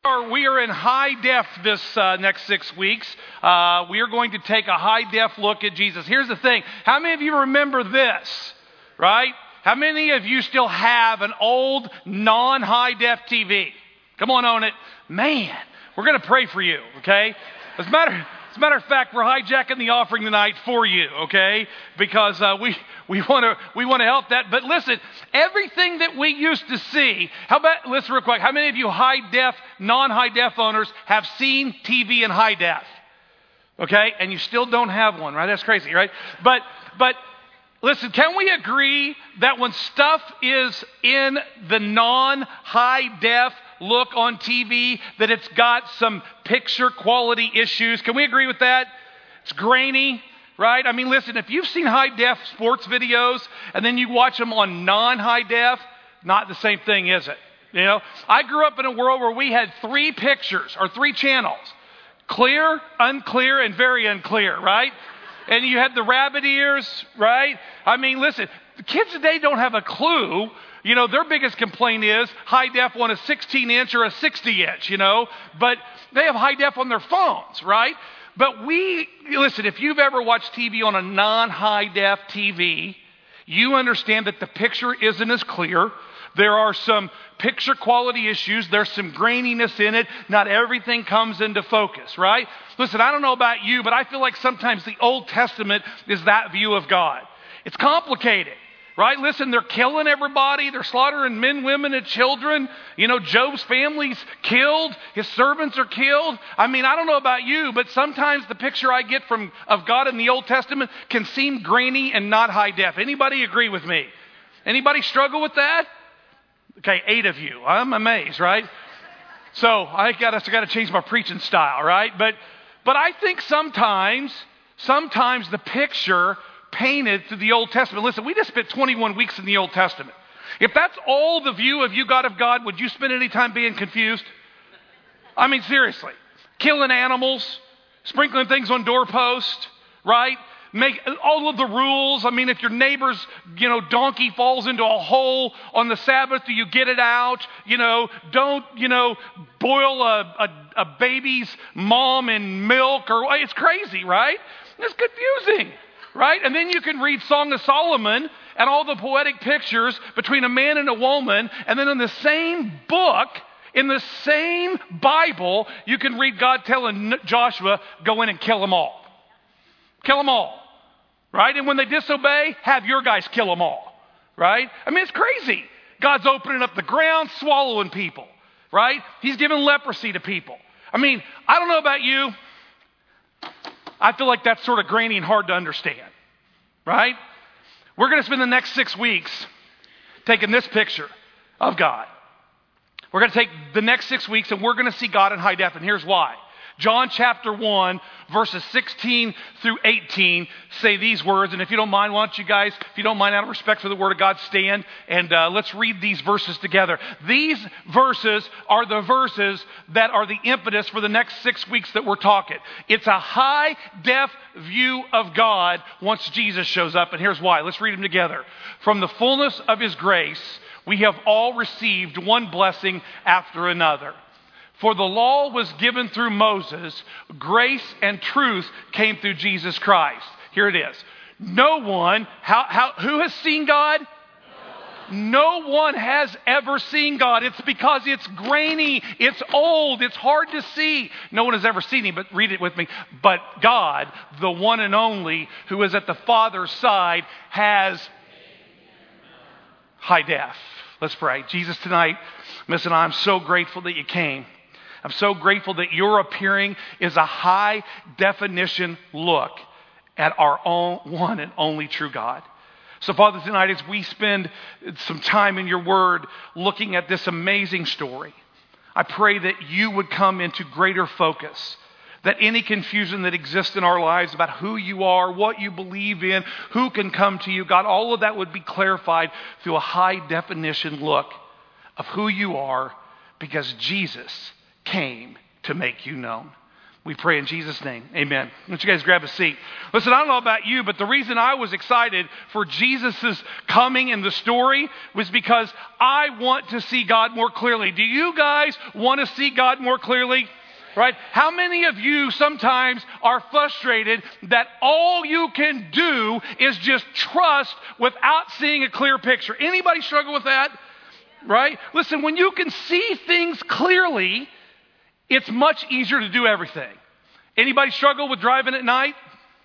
We are in high def this next 6 weeks. We are going to take a high def look at Jesus. Here's the thing. How many of you remember this, right? How many of you still have an old non-high def TV? Come on, own it. Man, we're going to pray for you, okay? As a matter of fact, we're hijacking the offering tonight for you, okay? Because we want to help that. But listen, everything that we used to see. Listen real quick. How many of you high def, non-high def owners have seen TV in high def? Okay, and you still don't have one, right? That's crazy, right? But listen, can we agree that when stuff is in the non-high def look on TV, that it's got some picture quality issues? Can we agree with that? It's grainy, right? I mean, listen, if you've seen high def sports videos and then you watch them on non-high def, not the same thing, is it? You know, I grew up in a world where we had 3 pictures or 3 channels: clear, unclear, and very unclear, right? And you had the rabbit ears, right? I mean, listen, the kids today don't have a clue. You know, their biggest complaint is high def on a 16-inch or a 60-inch, you know. But they have high def on their phones, right? But listen, if you've ever watched TV on a non-high def TV, you understand that the picture isn't as clear. There are some picture quality issues. There's some graininess in it. Not everything comes into focus, right? Listen, I don't know about you, but I feel like sometimes the Old Testament is that view of God. It's complicated, right? Listen, they're killing everybody. They're slaughtering men, women, and children. You know, Job's family's killed. His servants are killed. I mean, I don't know about you, but sometimes the picture I get of God in the Old Testament can seem grainy and not high def. Anybody agree with me? Anybody struggle with that? Okay, 8 of you. I'm amazed, right? So I got to change my preaching style, right? But I think sometimes the picture painted through the Old Testament. Listen, we just spent 21 weeks in the Old Testament. If that's all the view of you, God of God, would you spend any time being confused? I mean, seriously. Killing animals, sprinkling things on doorposts, right? Make all of the rules. I mean, if your neighbor's, donkey falls into a hole on the Sabbath, do you get it out? Don't, boil a baby's mom in milk, it's crazy, right? It's confusing, right? And then you can read Song of Solomon and all the poetic pictures between a man and a woman. And then in the same book, in the same Bible, you can read God telling Joshua, go in and kill them all. Kill them all. Right? And when they disobey, have your guys kill them all. Right? I mean, it's crazy. God's opening up the ground, swallowing people. Right? He's giving leprosy to people. I mean, I don't know about you. I feel like that's sort of grainy and hard to understand. Right? We're going to spend the next 6 weeks taking this picture of God. We're going to take the next 6 weeks and we're going to see God in high def. And here's why. John chapter 1, verses 16 through 18 say these words. And if you don't mind, why don't you guys, if you don't mind, out of respect for the Word of God, stand and let's read these verses together. These verses are the verses that are the impetus for the next 6 weeks that we're talking. It's a high def view of God once Jesus shows up. And here's why. Let's read them together. From the fullness of His grace, we have all received one blessing after another. For the law was given through Moses, grace and truth came through Jesus Christ. Here it is. No one, who has seen God? No one has ever seen God. It's because it's grainy, it's old, it's hard to see. No one has ever seen Him, but read it with me. But God, the one and only, who is at the Father's side, has high def. Let's pray. Jesus, tonight, listen, I'm so grateful that you came. I'm so grateful that your appearing is a high definition look at our own one and only true God. So Father, tonight as we spend some time in your word looking at this amazing story, I pray that you would come into greater focus, that any confusion that exists in our lives about who you are, what you believe in, who can come to you, God, all of that would be clarified through a high definition look of who you are, because Jesus came to make you known. We pray in Jesus' name. Amen. Why don't you guys grab a seat? Listen, I don't know about you, but the reason I was excited for Jesus' coming in the story was because I want to see God more clearly. Do you guys want to see God more clearly? Right? How many of you sometimes are frustrated that all you can do is just trust without seeing a clear picture? Anybody struggle with that? Right? Listen, when you can see things clearly, it's much easier to do everything. Anybody struggle with driving at night?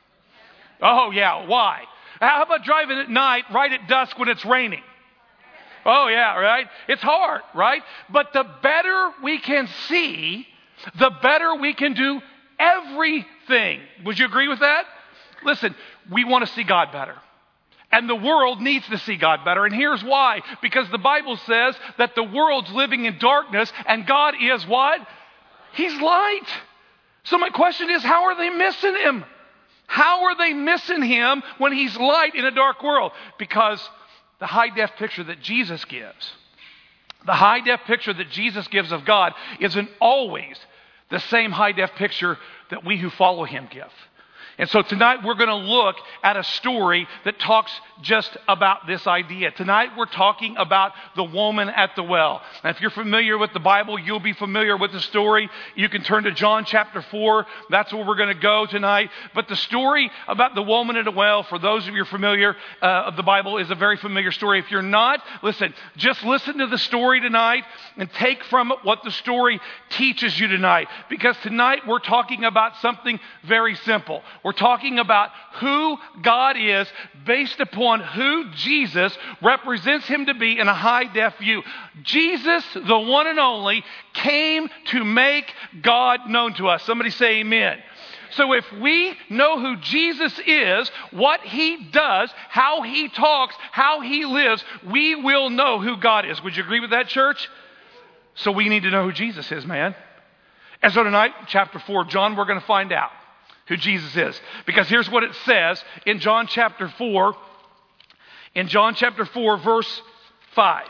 Oh, yeah. Why? How about driving at night right at dusk when it's raining? Oh, yeah, right? It's hard, right? But the better we can see, the better we can do everything. Would you agree with that? Listen, we want to see God better. And the world needs to see God better. And here's why. Because the Bible says that the world's living in darkness and God is what? He's light. So my question is, how are they missing him? How are they missing him when he's light in a dark world? Because the high-def picture that Jesus gives, the high-def picture that Jesus gives of God isn't always the same high-def picture that we who follow him give. And so tonight we're going to look at a story that talks just about this idea. Tonight we're talking about the woman at the well. And if you're familiar with the Bible, you'll be familiar with the story. You can turn to John chapter 4. That's where we're going to go tonight. But the story about the woman at the well, for those of you familiar of the Bible, is a very familiar story. If you're not, listen, just listen to the story tonight and take from it what the story teaches you tonight. Because tonight we're talking about something very simple. We're talking about who God is based upon who Jesus represents him to be in a high-def view. Jesus, the one and only, came to make God known to us. Somebody say amen. So if we know who Jesus is, what he does, how he talks, how he lives, we will know who God is. Would you agree with that, church? So we need to know who Jesus is, man. And so tonight, chapter 4 of John, we're going to find out who Jesus is. Because here's what it says in John chapter 4. In John chapter 4, verse 5.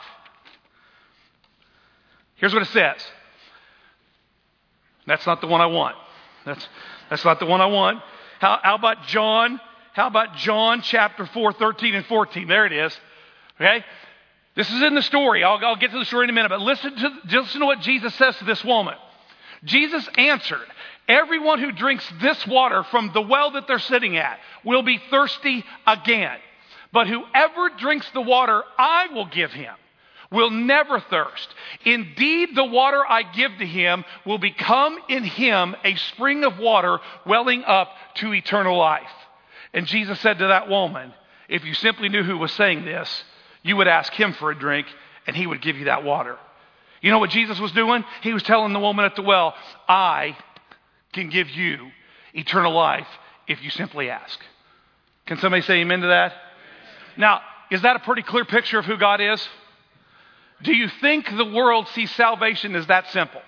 Here's what it says. That's not the one I want. That's not the one I want. How about John? How about John chapter 4, 13 and 14? There it is. Okay? This is in the story. I'll get to the story in a minute. But listen to what Jesus says to this woman. Jesus answered, "Everyone who drinks this water from the well that they're sitting at will be thirsty again. But whoever drinks the water I will give him will never thirst. Indeed, the water I give to him will become in him a spring of water welling up to eternal life." And Jesus said to that woman, if you simply knew who was saying this, you would ask him for a drink and he would give you that water. You know what Jesus was doing? He was telling the woman at the well, I can give you eternal life if you simply ask. Can somebody say amen to that? Now, is that a pretty clear picture of who God is? Do you think the world sees salvation as that simple?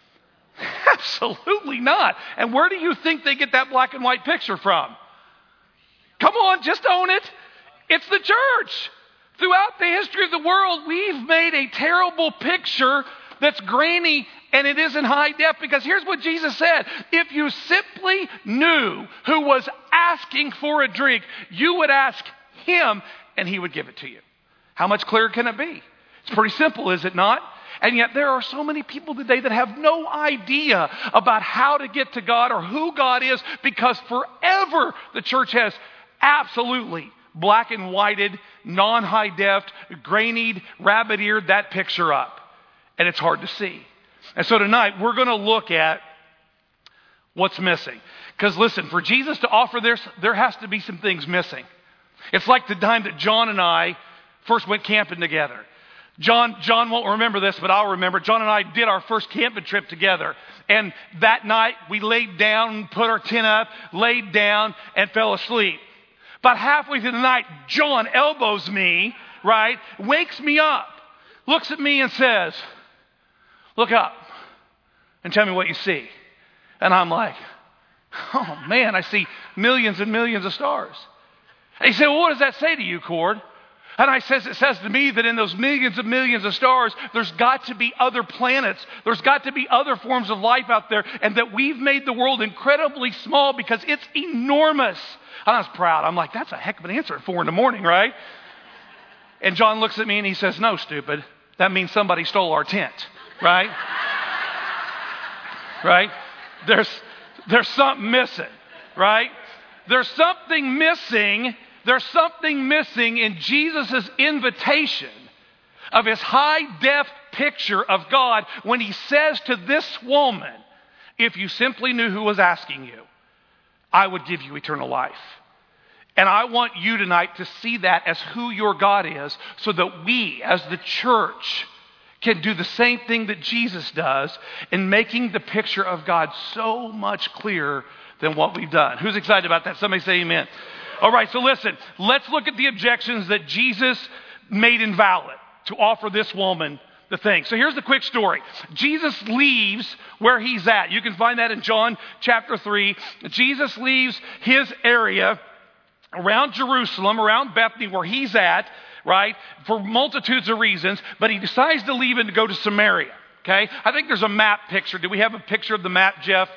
Absolutely not. And where do you think they get that black and white picture from? Come on, just own it. It's the church. Throughout the history of the world, we've made a terrible picture that's grainy and it isn't high def, because here's what Jesus said. If you simply knew who was asking for a drink, you would ask him and he would give it to you. How much clearer can it be? It's pretty simple, is it not? And yet there are so many people today that have no idea about how to get to God or who God is, because forever the church has absolutely black and whited, non-high def, grainied, rabbit-eared that picture up. And it's hard to see. And so tonight we're going to look at what's missing. Because listen, for Jesus to offer this, there has to be some things missing. It's like the time that John and I first went camping together. John won't remember this, but I'll remember. John and I did our first camping trip together. And that night we laid down, put our tent up, laid down, and fell asleep. About halfway through the night, John elbows me, right, wakes me up, looks at me and says, "Look up and tell me what you see." And I'm like, oh man, I see millions and millions of stars. And he said, "Well, what does that say to you, Cord?" And it says to me that in those millions of stars, there's got to be other planets. There's got to be other forms of life out there. And that we've made the world incredibly small because it's enormous. And I was proud. I'm like, that's a heck of an answer at 4 a.m, right? And John looks at me and he says, no, stupid. That means somebody stole our tent, right? Right? There's something missing, right? There's something missing. There's something missing in Jesus' invitation of his high-def picture of God when he says to this woman, if you simply knew who was asking you, I would give you eternal life. And I want you tonight to see that as who your God is so that we as the church can do the same thing that Jesus does in making the picture of God so much clearer than what we've done. Who's excited about that? Somebody say amen. All right, so listen, let's look at the objections that Jesus made invalid to offer this woman the thing. So here's the quick story. Jesus leaves where he's at. You can find that in John chapter 3. Jesus leaves his area around Jerusalem, around Bethany where he's at, right, for multitudes of reasons, but he decides to leave and to go to Samaria, okay? I think there's a map picture. Do we have a picture of the map, Jeff?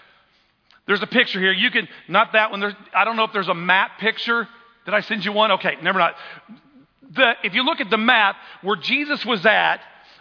There's a picture here. You can, not that one. I don't know if there's a map picture. Did I send you one? Okay, never mind. If you look at the map, where Jesus was at,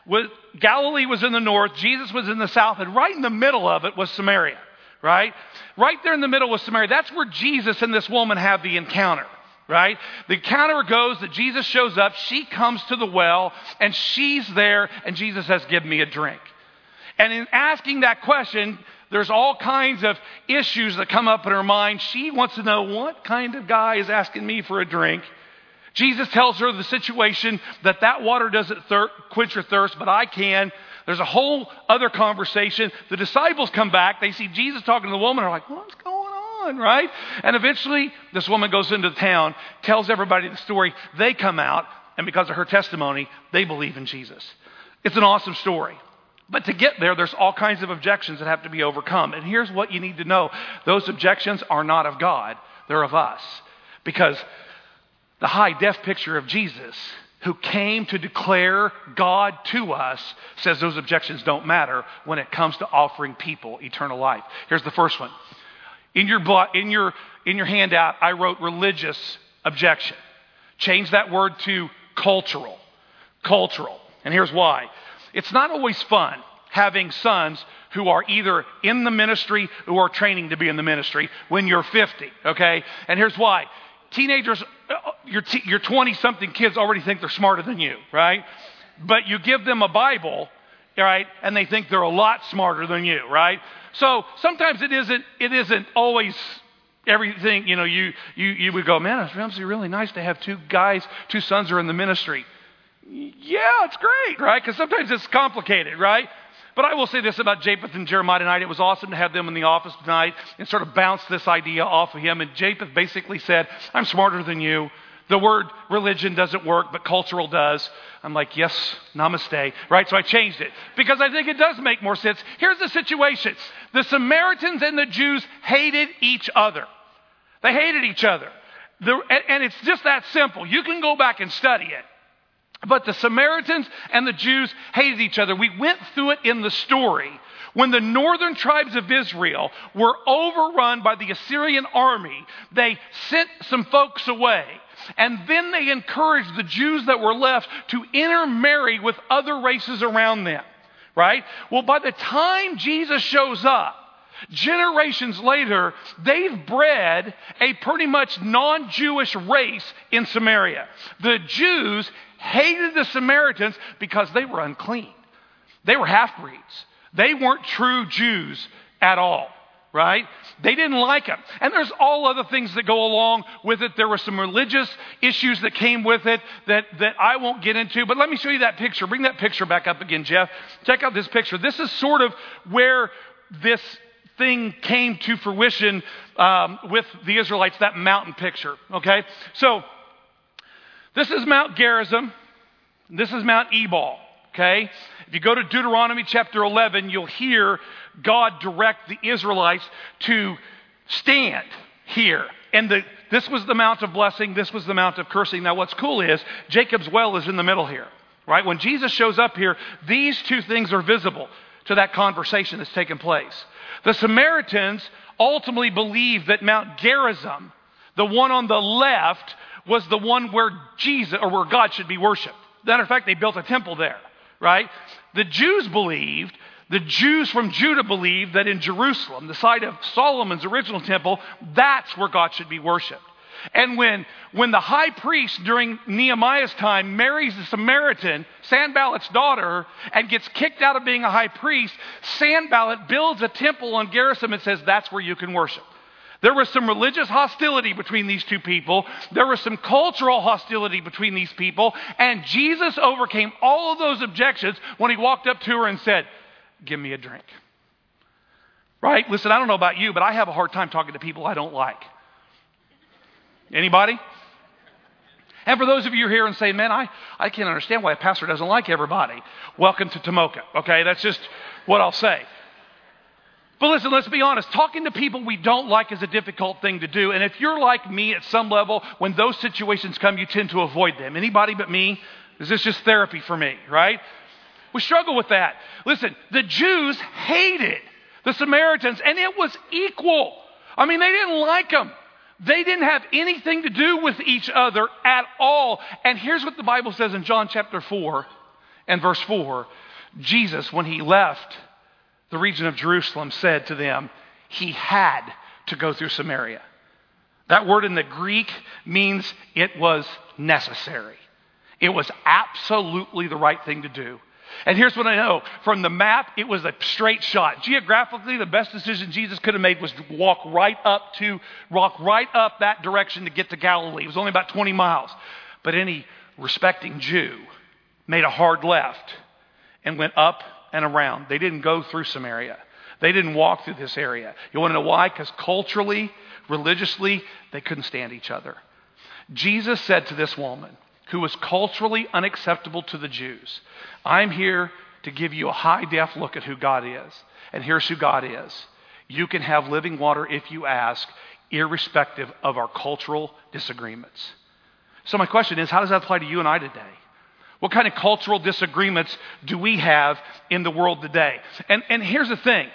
Galilee was in the north, Jesus was in the south, and right in the middle of it was Samaria, right? Right there in the middle was Samaria. That's where Jesus and this woman have the encounter, right? The encounter goes that Jesus shows up, she comes to the well, and she's there, and Jesus says, give me a drink. And in asking that question, there's all kinds of issues that come up in her mind. She wants to know, what kind of guy is asking me for a drink? Jesus tells her the situation that water doesn't quench her thirst, but I can. There's a whole other conversation. The disciples come back. They see Jesus talking to the woman. They're like, what's going on, right? And eventually, this woman goes into town, tells everybody the story. They come out, and because of her testimony, they believe in Jesus. It's an awesome story. But to get there, there's all kinds of objections that have to be overcome. And here's what you need to know. Those objections are not of God. They're of us. Because the high-def picture of Jesus, who came to declare God to us, says those objections don't matter when it comes to offering people eternal life. Here's the first one. In your handout, I wrote religious objection. Change that word to cultural. Cultural. And here's why. It's not always fun having sons who are either in the ministry or are training to be in the ministry when you're 50, okay? And here's why. Teenagers, your 20-something kids already think they're smarter than you, right? But you give them a Bible, right, and they think they're a lot smarter than you, right? So sometimes it isn't always everything, you would go, man, it's really nice to have two sons who are in the ministry. Yeah, it's great, right? Because sometimes it's complicated, right? But I will say this about Japheth and Jeremiah tonight. It was awesome to have them in the office tonight and sort of bounce this idea off of him. And Japheth basically said, I'm smarter than you. The word religion doesn't work, but cultural does. I'm like, yes, namaste, right? So I changed it because I think it does make more sense. Here's the situation. The Samaritans and the Jews hated each other. They hated each other. And it's just that simple. You can go back and study it. But the Samaritans and the Jews hated each other. We went through it in the story. When the northern tribes of Israel were overrun by the Assyrian army, they sent some folks away. And then they encouraged the Jews that were left to intermarry with other races around them. Right? Well, by the time Jesus shows up, generations later, they've bred a pretty much non-Jewish race in Samaria. The Jews hated the Samaritans because they were unclean. They were half-breeds. They weren't true Jews at all, right? They didn't like them. And there's all other things that go along with it. There were some religious issues that came with it that I won't get into. But let me show you that picture. Bring that picture back up again, Jeff. Check out this picture. This is sort of where this thing came to fruition with the Israelites, that mountain picture, okay? So this is Mount Gerizim. This is Mount Ebal, okay? If you go to Deuteronomy chapter 11, you'll hear God direct the Israelites to stand here. And the This was the mount of blessing. This was the mount of cursing. Now what's cool is Jacob's well is in the middle here, right? When Jesus shows up here, these two things are visible to that conversation that's taken place. The Samaritans ultimately believed that Mount Gerizim, the one on the left, was the one where Jesus or where God should be worshiped. Matter of fact, they built a temple there, right? The Jews from Judah believed that in Jerusalem, the site of Solomon's original temple, that's where God should be worshiped. And when the high priest during Nehemiah's time marries the Samaritan, Sanballat's daughter, and gets kicked out of being a high priest, Sanballat builds a temple on Gerizim and says that's where you can worship. There was some religious hostility between these two people. There was some cultural hostility between these people. And Jesus overcame all of those objections when he walked up to her and said, give me a drink. Right? Listen, I don't know about you, but I have a hard time talking to people I don't like. Anybody? And for those of you here and say, man, I can't understand why a pastor doesn't like everybody. Welcome to Tomoka. Okay, that's just what I'll say. But listen, let's be honest. Talking to people we don't like is a difficult thing to do. And if you're like me at some level, when those situations come, you tend to avoid them. Anybody but me? Is this just therapy for me, right? We struggle with that. Listen, the Jews hated the Samaritans, and it was equal. I mean, they didn't like them. They didn't have anything to do with each other at all. And here's what the Bible says in John chapter 4 and verse 4. Jesus, when he left the region of Jerusalem, said to them, he had to go through Samaria. That word in the Greek means it was necessary. It was absolutely the right thing to do. And here's what I know. From the map, it was a straight shot. Geographically, the best decision Jesus could have made was to walk right up that direction to get to Galilee. It was only about 20 miles. But any respecting Jew made a hard left and went up and around. They didn't go through Samaria. They didn't walk through this area. You want to know why? Because culturally, religiously, they couldn't stand each other. Jesus said to this woman, who was culturally unacceptable to the Jews, I'm here to give you a high-def look at who God is. And here's who God is. You can have living water if you ask, irrespective of our cultural disagreements. So my question is, how does that apply to you and I today? What kind of cultural disagreements do we have in the world today? And here's the thing.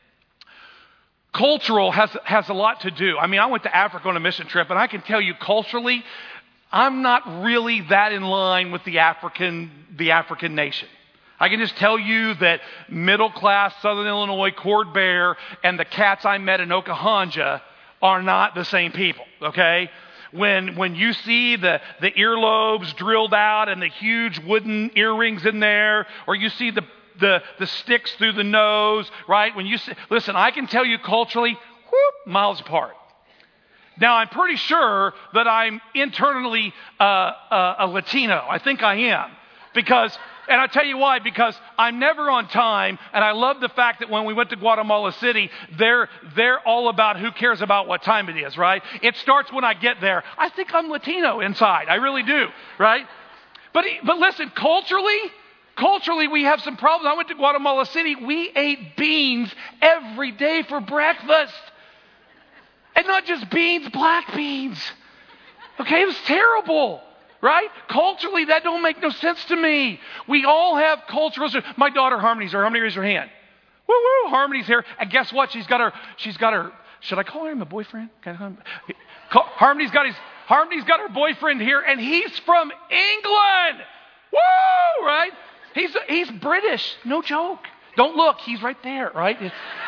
Cultural has a lot to do. I mean, I went to Africa on a mission trip, and I can tell you culturally, I'm not really that in line with the African nation. I can just tell you that middle-class Southern Illinois Cord Bear and the cats I met in Okahonja are not the same people, okay? When you see the earlobes drilled out and the huge wooden earrings in there, or you see the sticks through the nose, right? Listen, I can tell you culturally, miles apart. Now, I'm pretty sure that I'm internally a Latino. I think I am. And I'll tell you why, because I'm never on time, and I love the fact that when we went to Guatemala City, they're all about who cares about what time it is, right? It starts when I get there. I think I'm Latino inside. I really do, right? But listen, culturally, we have some problems. I went to Guatemala City. We ate beans every day for breakfast. And not just beans, black beans. Okay, it was terrible. Right? Culturally, that don't make no sense to me. We all have cultural. My daughter Harmony's here. Harmony, raise her hand. Woo woo, Harmony's here. And guess what? She's got her. Should I call him a boyfriend? Harmony's got her boyfriend here, and he's from England. Woo! Right? He's British. No joke. Don't look. He's right there. Right?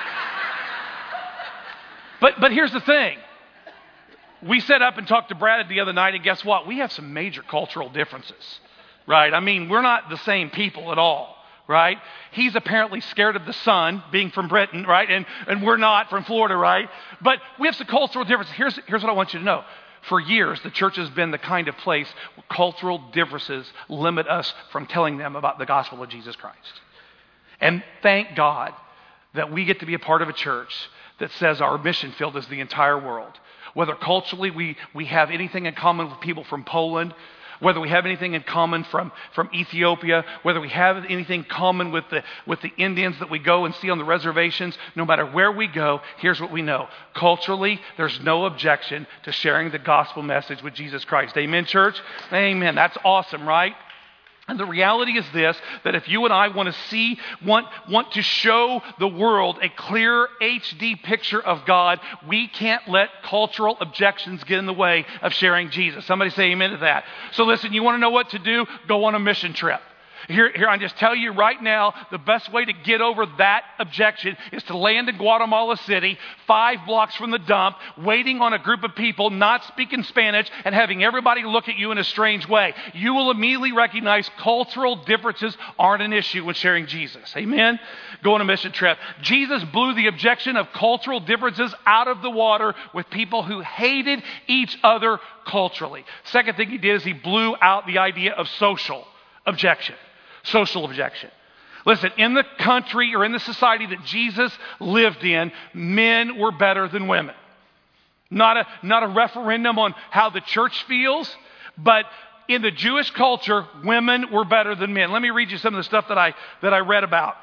But here's the thing. We sat up and talked to Brad the other night, and guess what? We have some major cultural differences, right? I mean, we're not the same people at all, right? He's apparently scared of the sun, being from Britain, right? And we're not from Florida, right? But we have some cultural differences. Here's what I want you to know. For years, the church has been the kind of place where cultural differences limit us from telling them about the gospel of Jesus Christ. And thank God that we get to be a part of a church that says our mission field is the entire world. Whether culturally we have anything in common with people from Poland whether we have anything in common from Ethiopia, whether we have anything common with the Indians that we go and see on the reservations, no matter where we go, here's what we know. Culturally, there's no objection to sharing the gospel message with Jesus Christ. Amen, church? Amen. That's awesome, right? And the reality is this, that if you and I want to show the world a clear HD picture of God, we can't let cultural objections get in the way of sharing Jesus. Somebody say amen to that. So listen, you want to know what to do? Go on a mission trip. Here, I just tell you right now, the best way to get over that objection is to land in Guatemala City, 5 blocks from the dump, waiting on a group of people, not speaking Spanish, and having everybody look at you in a strange way. You will immediately recognize cultural differences aren't an issue when sharing Jesus. Amen? Go on a mission trip. Jesus blew the objection of cultural differences out of the water with people who hated each other culturally. Second thing he did is he blew out the idea of social objection. Social objection. Listen, in the country or in the society that Jesus lived in, men were better than women. Not a referendum on how the church feels, but in the Jewish culture, women were better than men. Let me read you some of the stuff that I read about.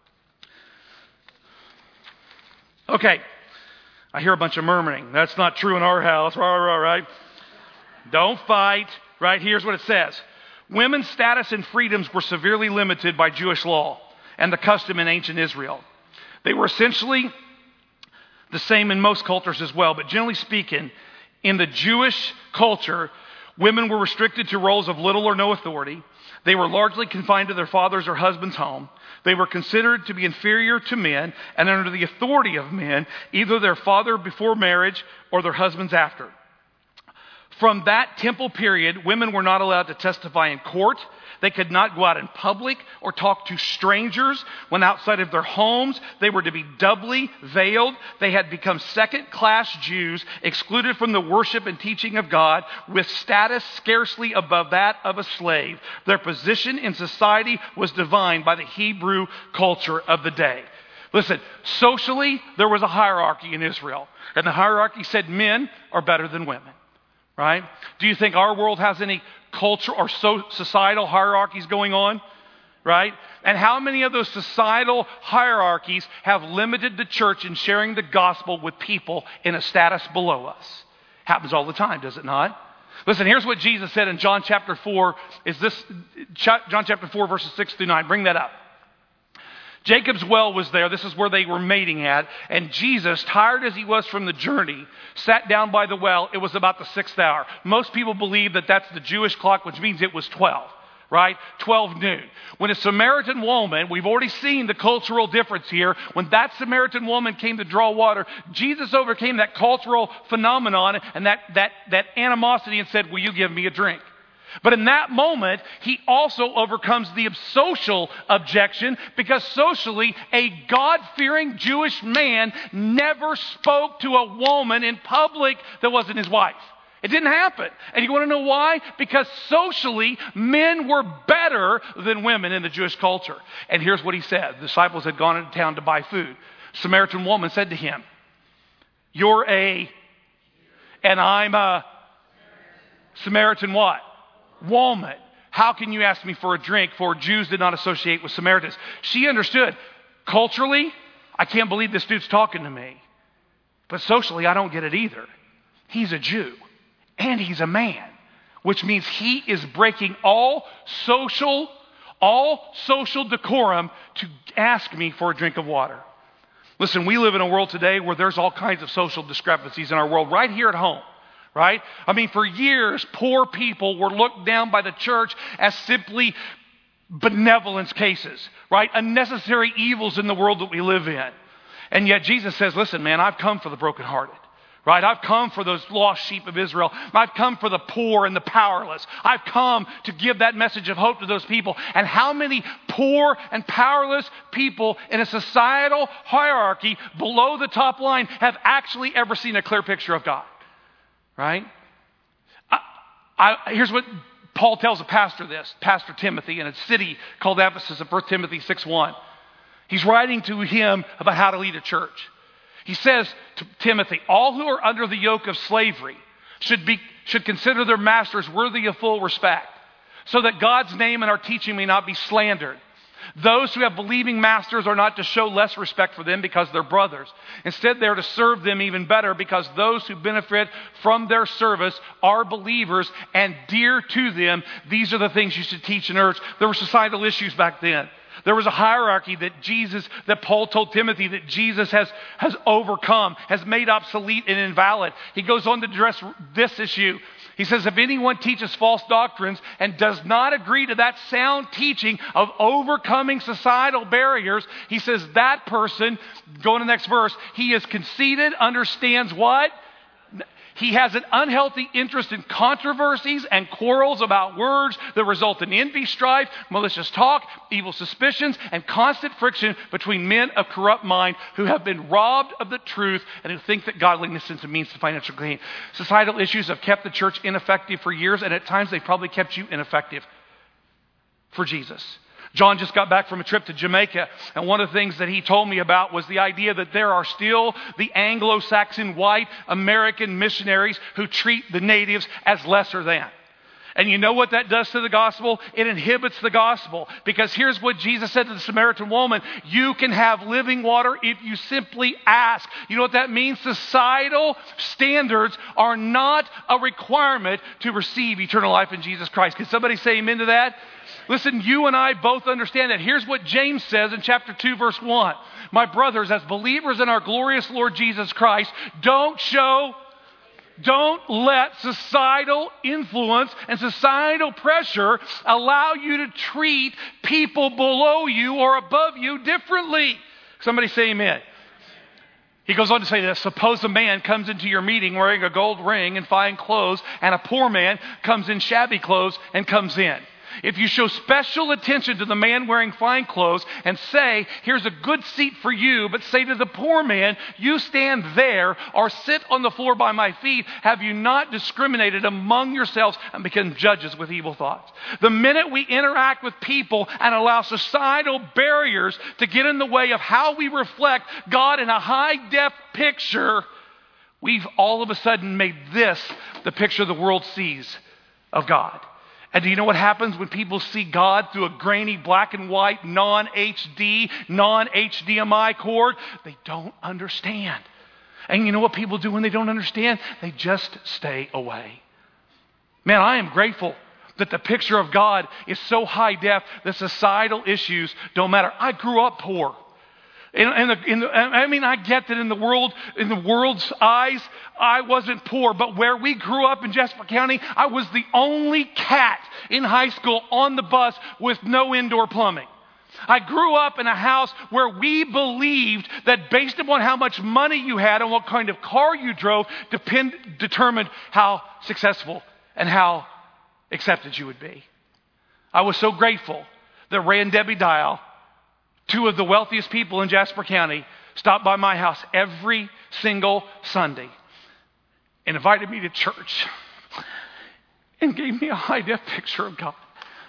Okay, I hear a bunch of murmuring. That's not true in our house, right? Don't fight, right? Here's what it says. Women's status and freedoms were severely limited by Jewish law and the custom in ancient Israel. They were essentially the same in most cultures as well, but generally speaking, in the Jewish culture, women were restricted to roles of little or no authority. They were largely confined to their father's or husband's home. They were considered to be inferior to men and under the authority of men, either their father before marriage or their husbands after. From that temple period, women were not allowed to testify in court. They could not go out in public or talk to strangers. When outside of their homes, they were to be doubly veiled. They had become second-class Jews, excluded from the worship and teaching of God, with status scarcely above that of a slave. Their position in society was defined by the Hebrew culture of the day. Listen, socially, there was a hierarchy in Israel. And the hierarchy said men are better than women. Right? Do you think our world has any culture or societal hierarchies going on? Right? And how many of those societal hierarchies have limited the church in sharing the gospel with people in a status below us? Happens all the time, does it not? Listen, here's what Jesus said in John chapter 4. John chapter 4, verses 6 through 9. Bring that up. Jacob's well was there. This is where they were mating at. And Jesus, tired as he was from the journey, sat down by the well. It was about the 6th hour. Most people believe that that's the Jewish clock, which means it was 12, right? 12 noon. When a Samaritan woman, we've already seen the cultural difference here. When that Samaritan woman came to draw water, Jesus overcame that cultural phenomenon and that animosity and said, "Will you give me a drink?" But in that moment, he also overcomes the social objection because socially, a God-fearing Jewish man never spoke to a woman in public that wasn't his wife. It didn't happen. And you want to know why? Because socially, men were better than women in the Jewish culture. And here's what he said. The disciples had gone into town to buy food. Samaritan woman said to him, "You're and I'm a Samaritan what? Woman. How can you ask me for a drink?" For Jews did not associate with Samaritans. She understood. Culturally, I can't believe this dude's talking to me. But socially, I don't get it either. He's a Jew. And he's a man. Which means he is breaking all social decorum to ask me for a drink of water. Listen, we live in a world today where there's all kinds of social discrepancies in our world right here at home. Right? I mean, for years, poor people were looked down by the church as simply benevolence cases, right? Unnecessary evils in the world that we live in. And yet Jesus says, "Listen, man, I've come for the brokenhearted." Right? I've come for those lost sheep of Israel. I've come for the poor and the powerless. I've come to give that message of hope to those people. And how many poor and powerless people in a societal hierarchy below the top line have actually ever seen a clear picture of God? Right? Here's what Paul tells a pastor Pastor Timothy, in a city called Ephesus in 1 Timothy 6:1. He's writing to him about how to lead a church. He says to Timothy, "All who are under the yoke of slavery should should consider their masters worthy of full respect, so that God's name and our teaching may not be slandered. Those who have believing masters are not to show less respect for them because they're brothers. Instead, they're to serve them even better because those who benefit from their service are believers and dear to them. These are the things you should teach and urge. There were societal issues back then. There was a hierarchy that Paul told Timothy that Jesus has overcome, has made obsolete and invalid. He goes on to address this issue. He says, if anyone teaches false doctrines and does not agree to that sound teaching of overcoming societal barriers, he says that person, go to the next verse, he is conceited, understands what? He has an unhealthy interest in controversies and quarrels about words that result in envy, strife, malicious talk, evil suspicions, and constant friction between men of corrupt mind who have been robbed of the truth and who think that godliness is a means to financial gain. Societal issues have kept the church ineffective for years, and at times they've probably kept you ineffective for Jesus. John just got back from a trip to Jamaica, and one of the things that he told me about was the idea that there are still the Anglo-Saxon white American missionaries who treat the natives as lesser than. And you know what that does to the gospel? It inhibits the gospel. Because here's what Jesus said to the Samaritan woman: you can have living water if you simply ask. You know what that means? Societal standards are not a requirement to receive eternal life in Jesus Christ. Can somebody say amen to that? Listen, you and I both understand that. Here's what James says in chapter 2, verse 1. My brothers, as believers in our glorious Lord Jesus Christ, don't let societal influence and societal pressure allow you to treat people below you or above you differently. Somebody say amen. He goes on to say this: suppose a man comes into your meeting wearing a gold ring and fine clothes, and a poor man comes in shabby clothes and comes in. If you show special attention to the man wearing fine clothes and say, here's a good seat for you, but say to the poor man, you stand there or sit on the floor by my feet, have you not discriminated among yourselves and become judges with evil thoughts? The minute we interact with people and allow societal barriers to get in the way of how we reflect God in a high-def picture, we've all of a sudden made this the picture the world sees of God. And do you know what happens when people see God through a grainy black and white, non-HD, non-HDMI cord? They don't understand. And you know what people do when they don't understand? They just stay away. Man, I am grateful that the picture of God is so high def that societal issues don't matter. I grew up poor. I get that in the world's eyes, I wasn't poor, but where we grew up in Jasper County, I was the only cat in high school on the bus with no indoor plumbing. I grew up in a house where we believed that based upon how much money you had and what kind of car you drove determined how successful and how accepted you would be. I was so grateful that Ray and Debbie Dial, two of the wealthiest people in Jasper County, stopped by my house every single Sunday and invited me to church and gave me a high-def picture of God.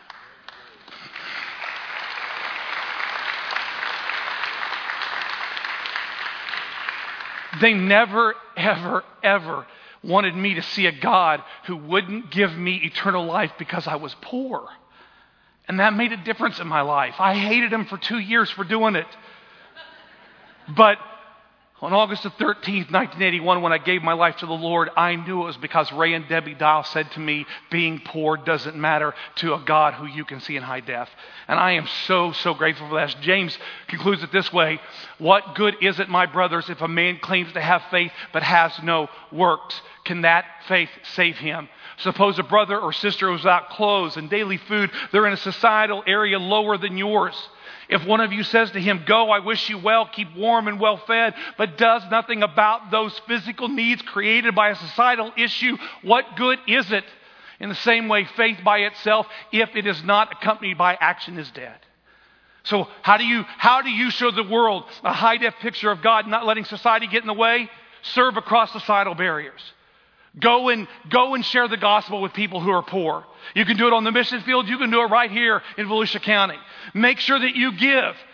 They never, ever, ever wanted me to see a God who wouldn't give me eternal life because I was poor. And that made a difference in my life. I hated him for 2 years for doing it. But on August the 13th, 1981, when I gave my life to the Lord, I knew it was because Ray and Debbie Dial said to me, being poor doesn't matter to a God who you can see in high def. And I am so, so grateful for that. James concludes it this way: what good is it, my brothers, if a man claims to have faith but has no works? Can that faith save him? Suppose a brother or sister was without clothes and daily food. They're in a societal area lower than yours. If one of you says to him, go, I wish you well, keep warm and well fed, but does nothing about those physical needs created by a societal issue, what good is it? In the same way, faith by itself, if it is not accompanied by action, is dead. So how do you show the world a high-def picture of God, not letting society get in the way? Serve across societal barriers. Go and share the gospel with people who are poor. You can do it on the mission field. You can do it right here in Volusia County. Make sure that you give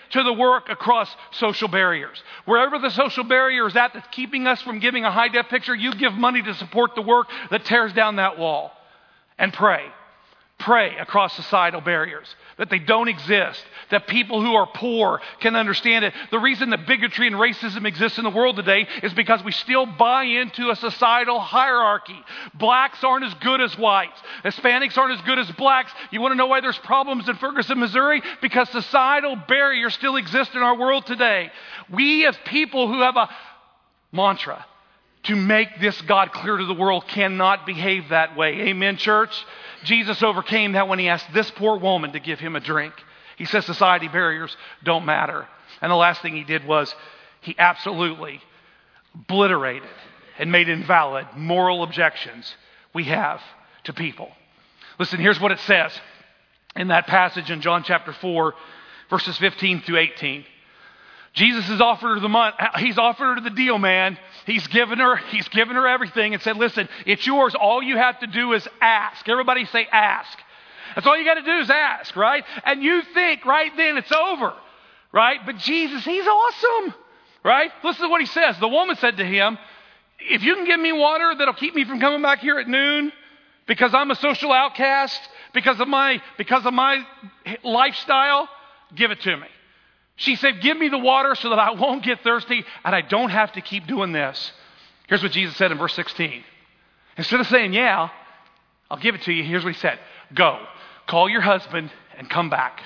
to the work across social barriers. Wherever the social barrier is at that's keeping us from giving a high-def picture, you give money to support the work that tears down that wall. And pray. Pray across societal barriers, that they don't exist, that people who are poor can understand it. The reason that bigotry and racism exists in the world today is because we still buy into a societal hierarchy. Blacks aren't as good as whites. Hispanics aren't as good as blacks. You want to know why there's problems in Ferguson, Missouri? Because societal barriers still exist in our world today. We as people who have a mantra to make this God clear to the world cannot behave that way. Amen, church? Jesus overcame that when he asked this poor woman to give him a drink. He says society barriers don't matter. And the last thing he did was he absolutely obliterated and made invalid moral objections we have to people. Listen, here's what it says in that passage in John chapter 4, verses 15 through 18. Jesus has offered her the money. He's offered her the deal, man. He's given her everything and said, listen, it's yours. All you have to do is ask. Everybody say ask. That's all you got to do is ask, right? And you think right then it's over, right? But Jesus, he's awesome, right? Listen to what he says. The woman said to him, if you can give me water that'll keep me from coming back here at noon because I'm a social outcast, because of my lifestyle, give it to me. She said, give me the water so that I won't get thirsty and I don't have to keep doing this. Here's what Jesus said in verse 16. Instead of saying, yeah, I'll give it to you, here's what he said. Go, call your husband and come back.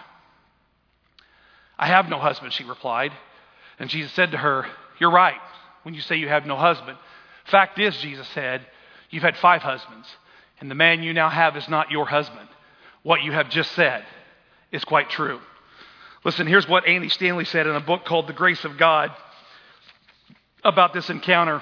I have no husband, she replied. And Jesus said to her, you're right when you say you have no husband. Fact is, Jesus said, you've had 5 husbands, and the man you now have is not your husband. What you have just said is quite true. Listen, here's what Andy Stanley said in a book called The Grace of God about this encounter.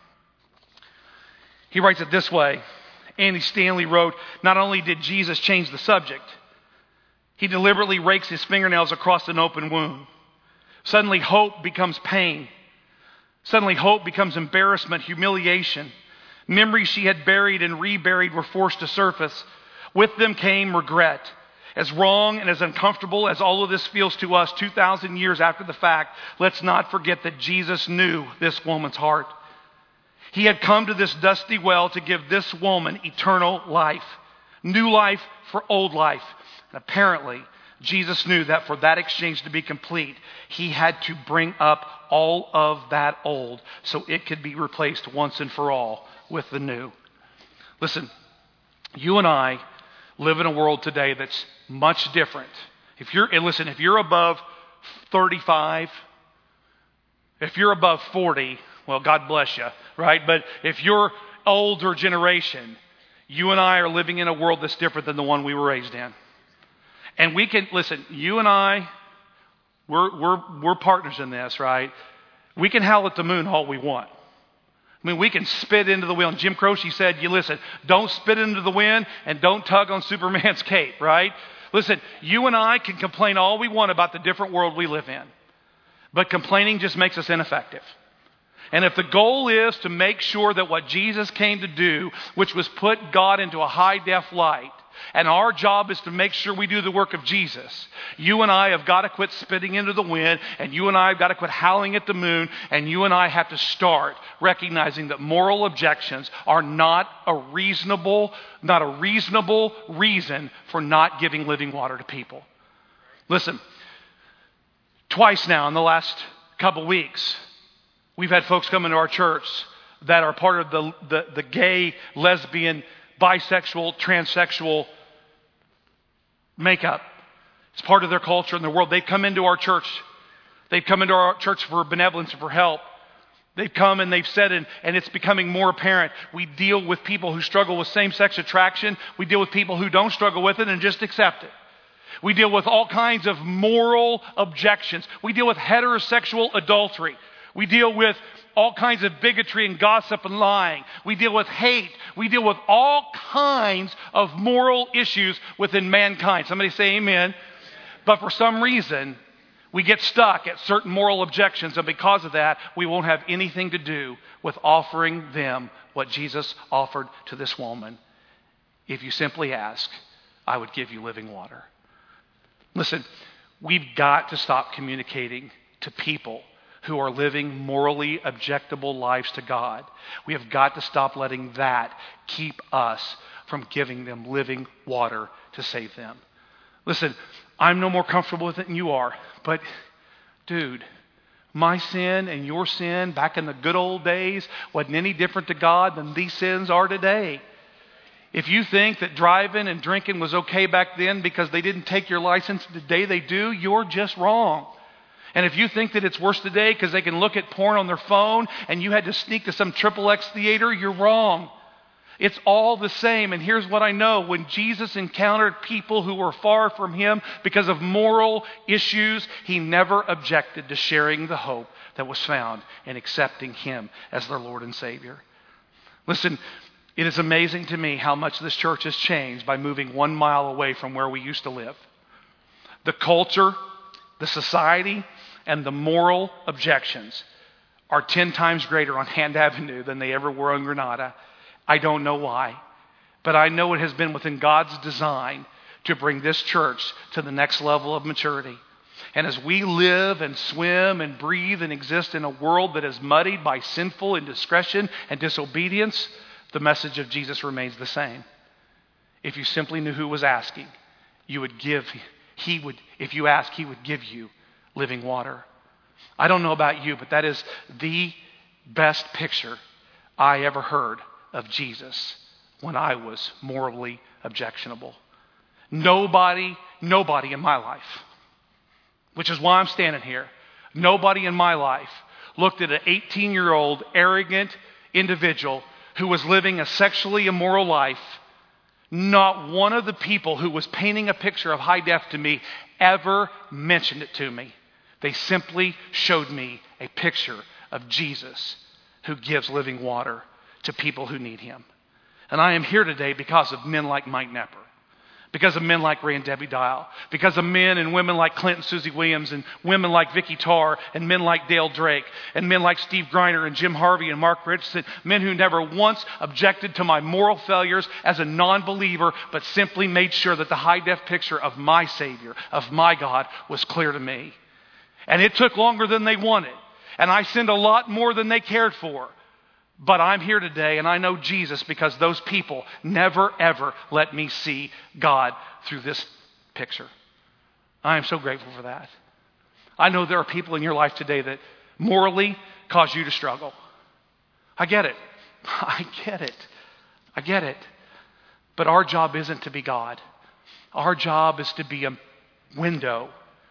He writes it this way. Andy Stanley wrote, not only did Jesus change the subject, he deliberately rakes his fingernails across an open wound. Suddenly hope becomes pain. Suddenly hope becomes embarrassment, humiliation. Memories she had buried and reburied were forced to surface. With them came regret. As wrong and as uncomfortable as all of this feels to us 2,000 years after the fact, let's not forget that Jesus knew this woman's heart. He had come to this dusty well to give this woman eternal life, new life for old life. And apparently, Jesus knew that for that exchange to be complete, he had to bring up all of that old so it could be replaced once and for all with the new. Listen, you and I live in a world today that's much different. If you're above 35, if you're above 40, well, God bless you, right? But if you're older generation, you and I are living in a world that's different than the one we were raised in. And we can, listen, you and I, we're partners in this, right? We can howl at the moon all we want. I mean, we can spit into the wind. Jim Croce said, you listen, don't spit into the wind and don't tug on Superman's cape, right? Listen, you and I can complain all we want about the different world we live in. But complaining just makes us ineffective. And if the goal is to make sure that what Jesus came to do, which was put God into a high-def light, and our job is to make sure we do the work of Jesus, you and I have got to quit spitting into the wind, and you and I have got to quit howling at the moon, and you and I have to start recognizing that moral objections are not a reasonable reason for not giving living water to people. Listen, twice now in the last couple weeks, we've had folks come into our church that are part of the gay, lesbian, bisexual, transsexual makeup. It's part of their culture and their world. They've come into our church. They've come into our church for benevolence and for help. They've come and they've said, and it's becoming more apparent, we deal with people who struggle with same-sex attraction. We deal with people who don't struggle with it and just accept it. We deal with all kinds of moral objections. We deal with heterosexual adultery. We deal with all kinds of bigotry and gossip and lying. We deal with hate. We deal with all kinds of moral issues within mankind. Somebody say amen. But for some reason, we get stuck at certain moral objections, and because of that, we won't have anything to do with offering them what Jesus offered to this woman. If you simply ask, I would give you living water. Listen, We've got to stop communicating to people who are living morally objectable lives to God. We have got to stop letting that keep us from giving them living water to save them. Listen, I'm no more comfortable with it than you are, but dude, my sin and your sin back in the good old days wasn't any different to God than these sins are today. If you think that driving and drinking was okay back then because they didn't take your license the day they do, you're just wrong. And if you think that it's worse today because they can look at porn on their phone and you had to sneak to some XXX theater, you're wrong. It's all the same. And here's what I know. When Jesus encountered people who were far from him because of moral issues, he never objected to sharing the hope that was found in accepting him as their Lord and Savior. Listen, it is amazing to me how much this church has changed by moving 1 mile away from where we used to live. The culture, the society, and the moral objections are 10 times greater on Hand Avenue than they ever were on Granada. I don't know why, but I know it has been within God's design to bring this church to the next level of maturity. And as we live and swim and breathe and exist in a world that is muddied by sinful indiscretion and disobedience, the message of Jesus remains the same. If you simply knew who was asking, you would give, if you ask, he would give you living water. I don't know about you, but that is the best picture I ever heard of Jesus when I was morally objectionable. Nobody in my life, which is why I'm standing here, nobody in my life looked at an 18-year-old arrogant individual who was living a sexually immoral life. Not one of the people who was painting a picture of high def to me ever mentioned it to me. They simply showed me a picture of Jesus who gives living water to people who need him. And I am here today because of men like Mike Nepper, because of men like Ray and Debbie Dial, because of men and women like Clint and Susie Williams, and women like Vicky Tarr, and men like Dale Drake, and men like Steve Griner and Jim Harvey and Mark Richardson, men who never once objected to my moral failures as a non-believer, but simply made sure that the high-def picture of my Savior, of my God, was clear to me. And it took longer than they wanted, and I sinned a lot more than they cared for. But I'm here today, and I know Jesus because those people never, ever let me see God through this picture. I am so grateful for that. I know there are people in your life today that morally cause you to struggle. I get it. I get it. But our job isn't to be God. Our job is to be a window,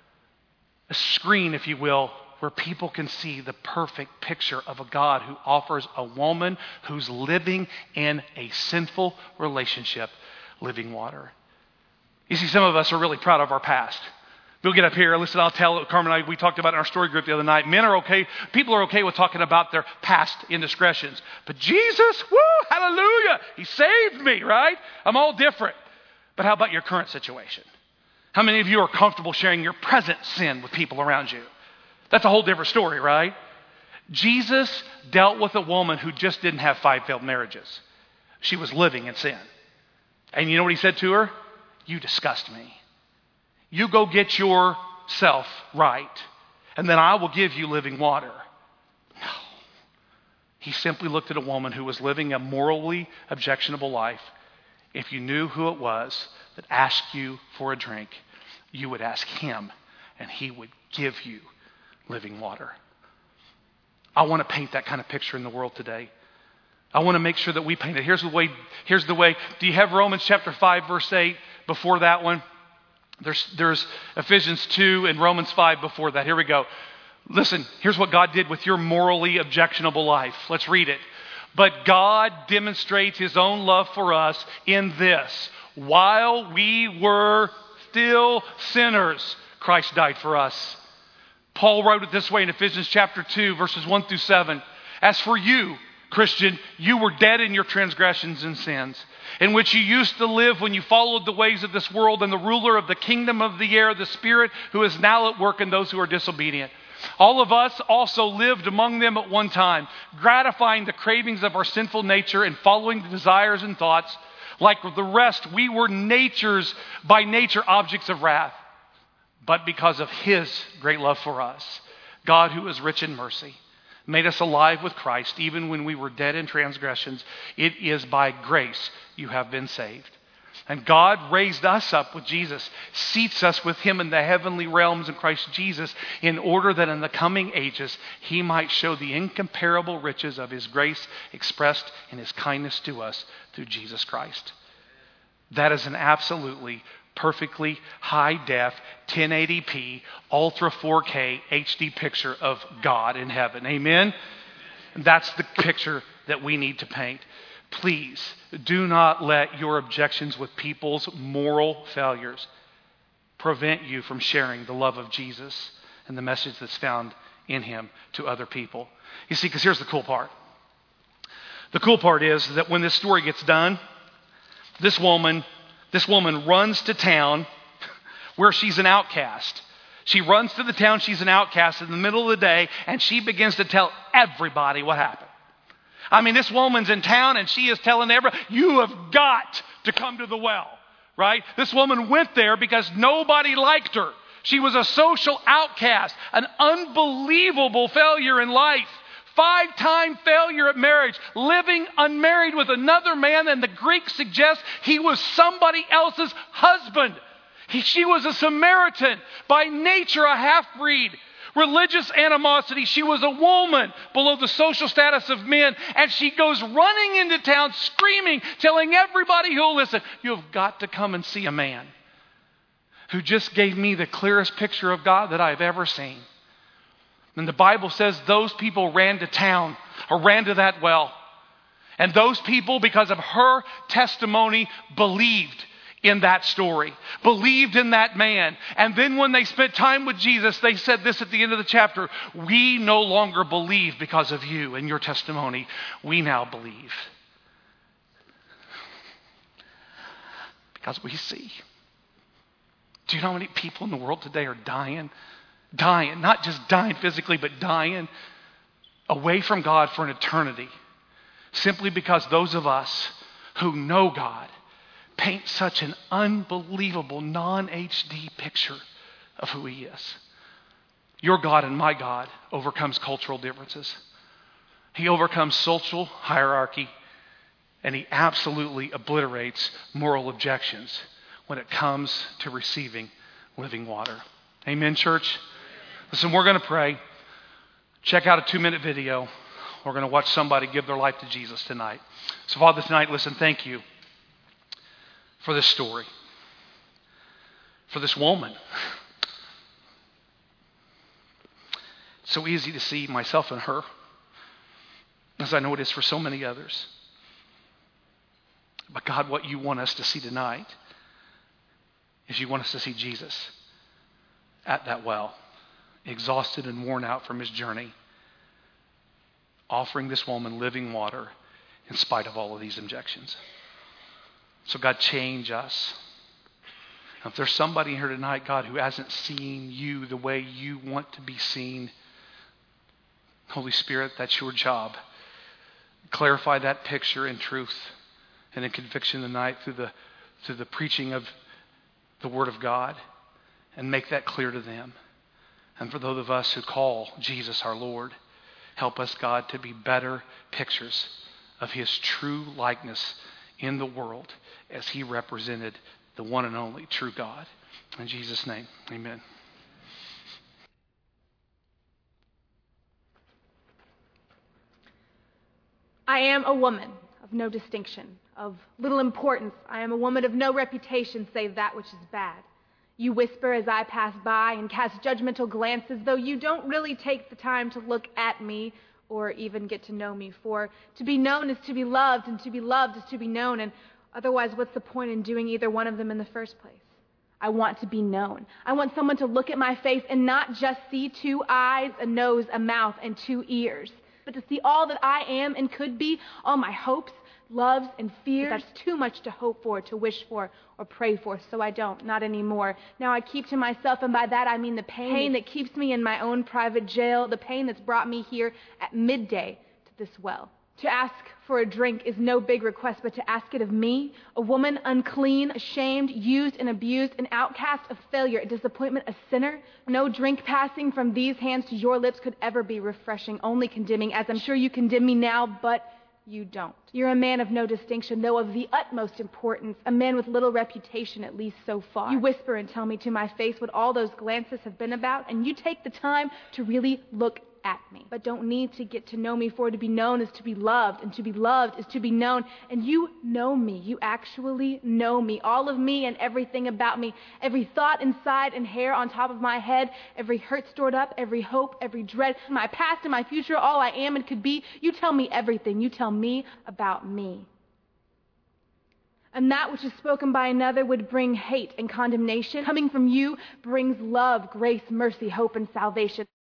a screen, if you will, where people can see the perfect picture of a God who offers a woman who's living in a sinful relationship living water. You see, some of us are really proud of our past. We'll get up here. Listen, I'll tell Carmen and I, we talked about in our story group the other night. Men are okay. People are okay with talking about their past indiscretions. But Jesus, woo, hallelujah. He saved me, right? I'm all different. But how about your current situation? How many of you are comfortable sharing your present sin with people around you? That's a whole different story, right? Jesus dealt with a woman who just didn't have 5 failed marriages. She was living in sin. And you know what he said to her? You disgust me. You go get yourself right, and then I will give you living water. No. He simply looked at a woman who was living a morally objectionable life. If you knew who it was that asked you for a drink, you would ask him, and he would give you living water. I want to paint that kind of picture in the world today. I want to make sure that we paint it. Here's the way. Do you have Romans chapter 5, verse 8 before that one? There's Ephesians 2 and Romans 5 before that. Here we go. Listen, here's what God did with your morally objectionable life. Let's read it. But God demonstrates his own love for us in this: while we were still sinners, Christ died for us. Paul wrote it this way in Ephesians chapter 2, verses 1 through 7. As for you, Christian, you were dead in your transgressions and sins, in which you used to live when you followed the ways of this world and the ruler of the kingdom of the air, the Spirit, who is now at work in those who are disobedient. All of us also lived among them at one time, gratifying the cravings of our sinful nature and following the desires and thoughts. Like the rest, we were by nature objects of wrath. but because of his great love for us. God, who is rich in mercy, made us alive with Christ even when we were dead in transgressions. It is by grace you have been saved. And God raised us up with Jesus, seats us with him in the heavenly realms in Christ Jesus, in order that in the coming ages he might show the incomparable riches of his grace expressed in his kindness to us through Jesus Christ. That is an absolutely perfectly high-def, 1080p, ultra 4K HD picture of God in heaven. Amen? That's the picture that we need to paint. Please do not let your objections with people's moral failures prevent you from sharing the love of Jesus and the message that's found in him to other people. You see, because here's the cool part. The cool part is that when this story gets done, this woman runs to town where she's an outcast. She runs to the town she's an outcast in the middle of the day, and she begins to tell everybody what happened. I mean, this woman's in town and she is telling everybody, you have got to come to the well, right? This woman went there because nobody liked her. She was a social outcast, an unbelievable failure in life. 5-time failure at marriage, living unmarried with another man, and the Greek suggests he was somebody else's husband. She was a Samaritan, by nature a half-breed. Religious animosity. She was a woman below the social status of men. And she goes running into town screaming, telling everybody who'll listen, you have got to come and see a man who just gave me the clearest picture of God that I've ever seen. And the Bible says those people ran to town or ran to that well. And those people, because of her testimony, believed in that story, believed in that man. And then when they spent time with Jesus, they said this at the end of the chapter, we no longer believe because of you and your testimony. We now believe because we see. Do you know how many people in the world today are dying? Dying, not just dying physically, but dying away from God for an eternity. Simply because those of us who know God paint such an unbelievable non-HD picture of who he is. Your God and my God overcomes cultural differences. He overcomes social hierarchy, and he absolutely obliterates moral objections when it comes to receiving living water. Amen, church? Listen, we're going to pray. Check out a 2-minute video. We're going to watch somebody give their life to Jesus tonight. So, Father, tonight, listen, thank you for this story, for this woman. It's so easy to see myself in her, as I know it is for so many others. But God, what you want us to see tonight is you want us to see Jesus at that well, exhausted and worn out from his journey, offering this woman living water in spite of all of these objections. So God, change us. If there's somebody here tonight, God, who hasn't seen you the way you want to be seen, Holy Spirit, that's your job. Clarify that picture in truth and in conviction tonight through the preaching of the Word of God, and make that clear to them. And for those of us who call Jesus our Lord, help us, God, to be better pictures of his true likeness in the world as he represented the one and only true God. In Jesus' name, amen. I am a woman of no distinction, of little importance. I am a woman of no reputation save that which is bad. You whisper as I pass by and cast judgmental glances, though you don't really take the time to look at me or even get to know me. For to be known is to be loved, and to be loved is to be known. And otherwise, what's the point in doing either one of them in the first place? I want to be known. I want someone to look at my face and not just see 2 eyes, a nose, a mouth, and 2 ears, but to see all that I am and could be, all my hopes, loves, and fears. But that's too much to hope for, to wish for, or pray for, so I don't, not anymore. Now I keep to myself, and by that I mean the pain that keeps me in my own private jail, the pain that's brought me here at midday to this well. To ask for a drink is no big request, but to ask it of me, a woman unclean, ashamed, used and abused, an outcast, a failure, a disappointment, a sinner. No drink passing from these hands to your lips could ever be refreshing, only condemning, as I'm sure you condemn me now, but you don't. You're a man of no distinction, though of the utmost importance, a man with little reputation, at least so far. You whisper and tell me to my face what all those glances have been about, and you take the time to really look at me, but don't need to get to know me, for to be known is to be loved, and to be loved is to be known. And you know me. You actually know me. All of me and everything about me. Every thought inside and hair on top of my head. Every hurt stored up. Every hope. Every dread. My past and my future. All I am and could be. You tell me everything. You tell me about me. And that which is spoken by another would bring hate and condemnation. Coming from you brings love, grace, mercy, hope, and salvation.